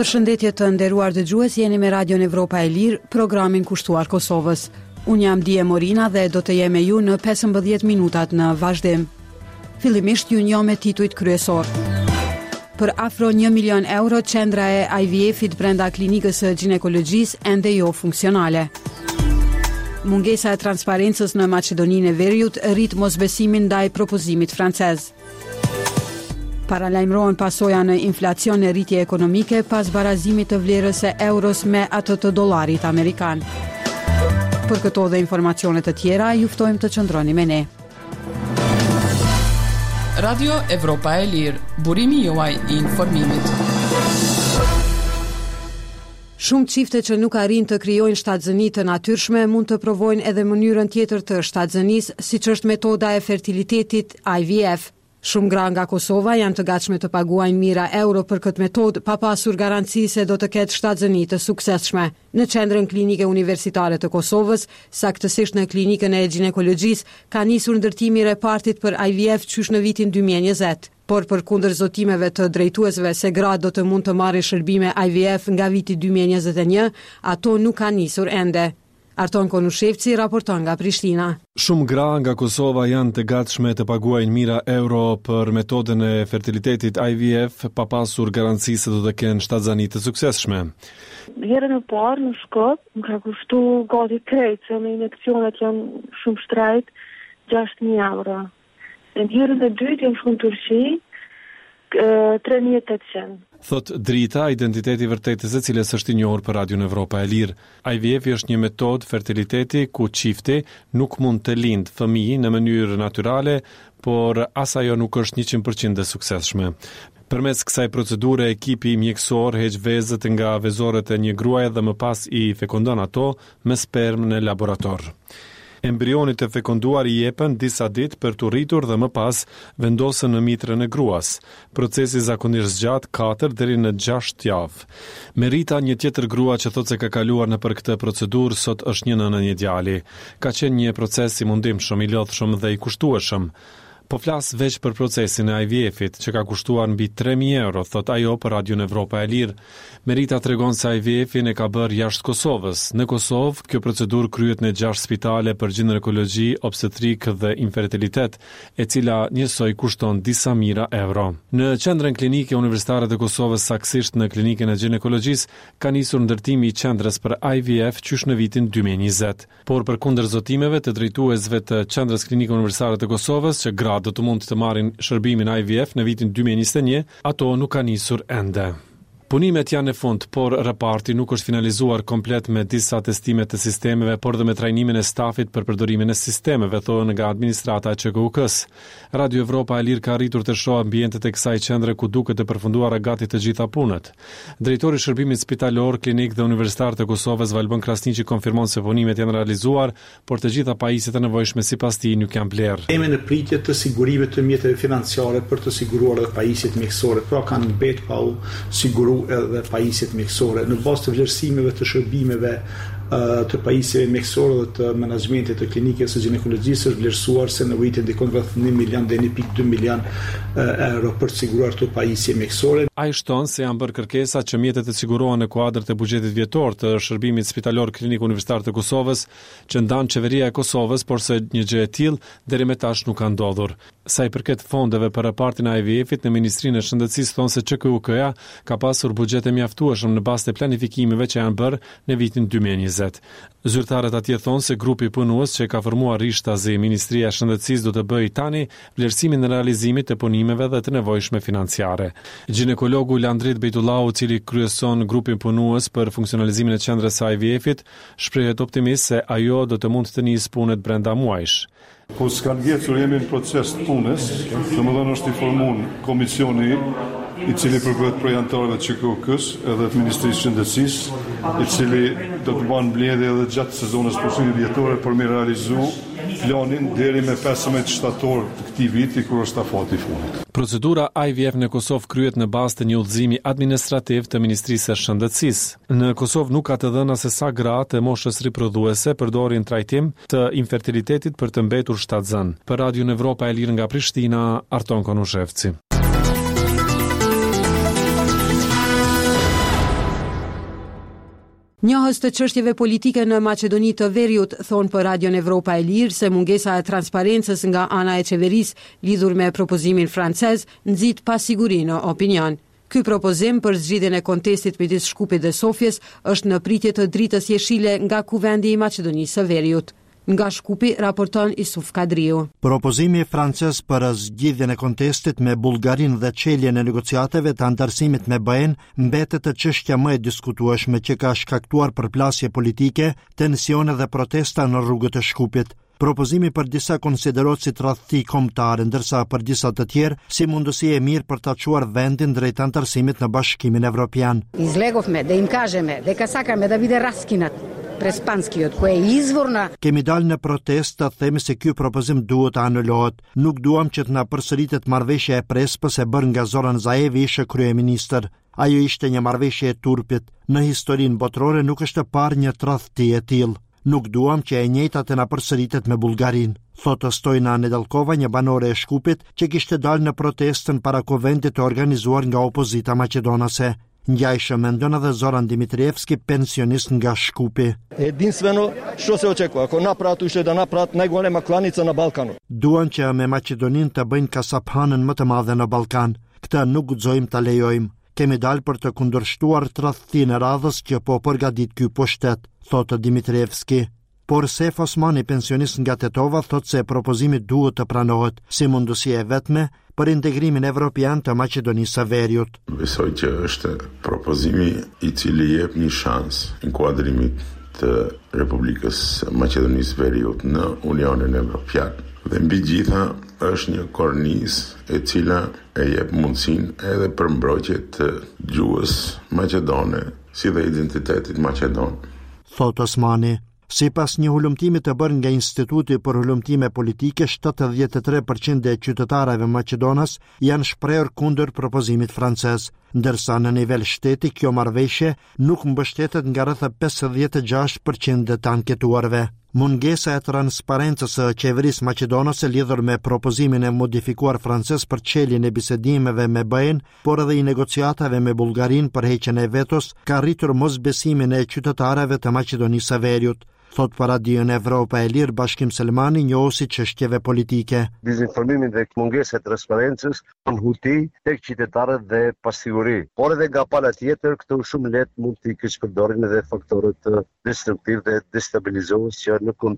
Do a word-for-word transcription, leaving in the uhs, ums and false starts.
Përshëndetje të nderuar dëgjues, jeni me Radion Evropa e Lirë, programin kushtuar Kosovës. Unë jam Dije Morina dhe do të jem me ju në pesëmbëdhjetë minutat në vazhdim. Fillimisht ju njoh me titujt kryesor. Për afro një milion euro, qendra e I V F-it brenda klinikës së ginekologjisë ende jo funksionale. Mungesa e transparencës në Maqedoninë e Veriut rrit mosbesimin ndaj propozimit francez. Paralajmërohen pasoja në inflacion e rritje ekonomike pas barazimit të vlerës së euros me atë të dollarit amerikan. Për këto dhe informacione të tjera, ju ftojmë të qëndroni me ne. Radio Evropa e Lirë, burimi juaj i informimit. Shumë çifte që nuk arrin të krijojnë shtatzëni të natyrshme mund të provojnë edhe mënyrën tjetër të shtatzënisë, siç është metoda e fertilitetit I V F. Shumë gra nga Kosova janë të gatshme të paguajnë mijëra euro për këtë metodë pa pasur garanci se do të ketë shtatzëni të suksesshme. Në qendrën klinike universitare të Kosovës, saktësisht në klinikën e ginekologjisë, ka nisur ndërtimi i repartit për I V F qysh në vitin dy mijë e njëzet. Por përkundër zotimeve të drejtuesve se gratë do të mund të marrin shërbime I V F nga viti dy mijë e njëzet e një, ato nuk kanë nisur ende. Arton Konushevci raporton nga Prishtina. Shumë gra nga Kosova janë të gatshme të paguajnë mijëra euro për metodën e fertilitetit I V F pa pasur garanci se do të kenë shtatzëni të suksesshme. Herën e parë në Shkop më ka kushtu gati krejt, se në injekcionet janë shumë shtrejt, gjashtë mijë euro. Në herën e dytë jam shku në Turqi, tre mijë e tetëqind. Thot Drita, identiteti vërtetës e cilës është i njohur për Radion Evropa e Lirë. I V F është një metodë fertiliteti ku çifti nuk mund të lindë fëmijë në mënyrë natyrale, por as ajo nuk është njëqind përqind e suksesshme. Përmes kësaj procedure, ekipi mjekësor heq vezët nga vezorët e një gruaje dhe më pas i fekondon ato me sperm në laborator. Embrionit e fekonduar i jepen disa ditë për të rritur dhe më pas vendosen në mitrën e gruas. Procesi zakonisht zgjat katër deri në gjashtë javë. Merita, një tjetër grua që thot se ka kaluar në për këtë procedurë, sot është një nënë një djali. Ka qenë një proces i mundimshëm, i lodhshëm dhe i kushtueshëm. Po flas veç për procesin e I V F-it, që ka kushtuar mbi tre mijë euro, thot ajo për Radion Evropa e Lirë. Merita tregon se I V F-in e ka bërë jashtë Kosovës. Në Kosovë, kjo procedurë kryhet në gjashtë spitale për ginekologji, obstetrik dhe infertilitet, e cila njësoj kushton disa mijëra euro. Në qendrën klinike universitare të Kosovës, saktësisht në klinikën e ginekologjisë, ka nisur ndërtimi i qendrës për I V F qysh në vitin dy mijë e njëzet. Por përkundër zotimeve të drejtuesve të qendrës klinike universitare të Kosovës, që gra do të mund të marrin shërbimin I V F në vitin dy mijë e njëzet e një, ato nuk ka nisur ende. Punimet janë në fund, por raporti nuk është finalizuar komplet me disa testime të sistemeve, por dhe me trajnimin e stafit për përdorimin e sistemeve, thonë nga administrata e Q K U K-s. Radio Evropa e Lirë ka arritur të shohë ambientet e kësaj qendre ku duket të përfunduara gati të gjitha punët. Drejtori i shërbimit spitalor, klinik dhe universitar të Kosovës, Valbon Krasniqi, konfirmon se punimet janë realizuar, por të gjitha pajisjet e nevojshme sipas tij nuk janë blerë. Jemi në pritje të sigurive të mjeteve financiare për të siguruar edhe pajisjet mjekësore, pra kanë mbetur pa u siguruar edhe pajisjet mjekësore në bazë të vlerësimeve të shërbimeve të pajisjeve mjekësore dhe të menaxhmentit të klinikës së ginekologjisë është vlerësuar se nevojit ndikon rreth një milion deri në pikë dy milion euro për të siguruar këto pajisje mjekësore. Ai shton se janë bërë kërkesa që mjetet të sigurohen në kuadër të buxhetit vjetor të shërbimit spitalor klinik universitar të Kosovës, që ndan qeveria e Kosovës, por se një gjë e tillë deri më tash nuk ka ndodhur. Sa i përket fondeve për repartin e I V F-it, në Ministrinë e Shëndetësisë thonë se Q K U K-ja ka pasur buxhet e mjaftueshëm në bazë të planifikimeve që janë bërë në vitin dy mijë e njëzet. Zyrtarët atje thonë se grupi punues që ka formuar rishtazi Ministria e Shëndetësisë do të bëjë tani vlerësimin e realizimit të punimeve dhe të nevojshme financiare. Ginekologu Landrit Bejtullau, i cili kryeson grupin punues për funksionalizimin e qendrës së I V F-it, shprehet optimist se ajo do të mund të nisë punët brenda muajsh. Po s'kan vjetur jemi në proces të punës, domethënë është i formuar komisioni i cili përkëhet për anëtarëve të Q K U K-s edhe të Ministrisë së Shëndetësisë, i cili do të banë mbledhje edhe gjatë sezonës punësimit vjetore për me realizu planin deri me pesëmbëdhjetë shtator të këtij viti kur është afati i fundit. Procedura I V F në Kosovë kryhet në bazë të një udhëzimi administrativ të Ministrisë së Shëndetësisë. Në Kosovë nuk ka të dhëna se sa gra të moshës riprodhuese përdorin trajtim të infertilitetit për të mbetur shtatzën. Për Radion Evropa e Lirë nga Prishtina, Arton Konushevci. Njohës të çështjeve politike në Maqedoni të Veriut thonë për Radion Evropa e Lirë se mungesa e transparencës nga ana e qeverisë lidhur me propozimin francez nxit pasiguri në opinion. Ky propozim për zgjidhjen e kontestit midis Shkupit dhe Sofjes është në pritje të dritës jeshile nga Kuvendi i Maqedonisë së Veriut. Nga Shkupi raporton Isuf Kadriu. Propozimi francez për zgjidhjen e kontestit me Bullgarin dhe çeljen e negociateve të antarësimit me B E-n mbetet të çështja më e diskutueshme që ka shkaktuar përplasje politike, tensione dhe protesta në rrugët e Shkupit. Propozimi për disa konsiderohet si tradhti kombëtare, ndërsa për disa të tjerë si mundësi e mirë për ta çuar vendin drejt antarësimit në Bashkimin Evropian. Izlegovme da im kažeme da ka sakame da vide raskinat prespanskiot ku e izvorna. Kemi dalë në protestë të themi se ky propozim duhet të anulohet. Nuk duam që të na përsëritet marrëveshja e Prespës e bërë nga Zoran Zaevi ishte kryeministër. Ajo ishte një marrëveshje e turpit. Në historinë botërore nuk është parë një tradhti e tillë. Nuk duam që e njëjta të na përsëritet me Bullgarin, thotë Stojna Nedalkova, një banore e Shkupit që kishte dalë në protestën para kuvendit të organizuar nga opozita maqedonase. Ngjajshëm mendon edhe Zoran Dimitrievski, pensionist nga Shkupi. Jedinstveno što se očekuje, ako napravatu ishte da napravат najgolema klanica na Balkanu. Duan që me Maqedoninë të bëjnë kasaphanën më të madhe në Ballkan. Këtë nuk guxojmë ta lejojmë. Kemi dalë për të kundërshtuar tradhtinë e radhës që po përgatit ky pushtet, thotë Dimitrievski. Por Sef Osmani, pensionist nga Tetova, thotë se propozimi duhet të pranohet si mundësi e vetme për integrimin evropian të Maqedonisë së Veriut. Besoj që është propozimi i cili jep një shans inkuadrimit të Republikës Maqedonisë së Veriut në Unionin Evropian. Dhe mbi gjitha është një kornizë e cila e jep mundësinë edhe për mbrojtje të gjuhës maqedone, si dhe identitetit maqedon. Thot Osmani. Sipas një hulumtimi të bërë nga Instituti për Hulumtime Politike, shtatëdhjetë e tre përqind e qytetarëve maqedonas janë shprehur kundër propozimit francez, ndërsa në nivel shteti kjo marrëveshje nuk mbështetet nga rreth pesëdhjetë e gjashtë përqind të anketuarve. Mungesa e transparencës së qeverisë maqedonase lidhur me propozimin e modifikuar francez për çeljen e bisedimeve me B E-n, por edhe i negociatave me Bullgarin për heqjen e vetos, ka rritur mosbesimin e qytetarëve të Maqedonisë së Veriut. Thot për Radion Evropa e Lirë Bashkim Selmani, njohësi çështjeve politike. Dezinformimin dhe mungesa e transparencës në huti tek qytetarët dhe pasiguri. Por edhe nga pala tjetër, këtu shumë lehtë mund të keq përdoren edhe faktorët destruktiv dhe destabilizues që nuk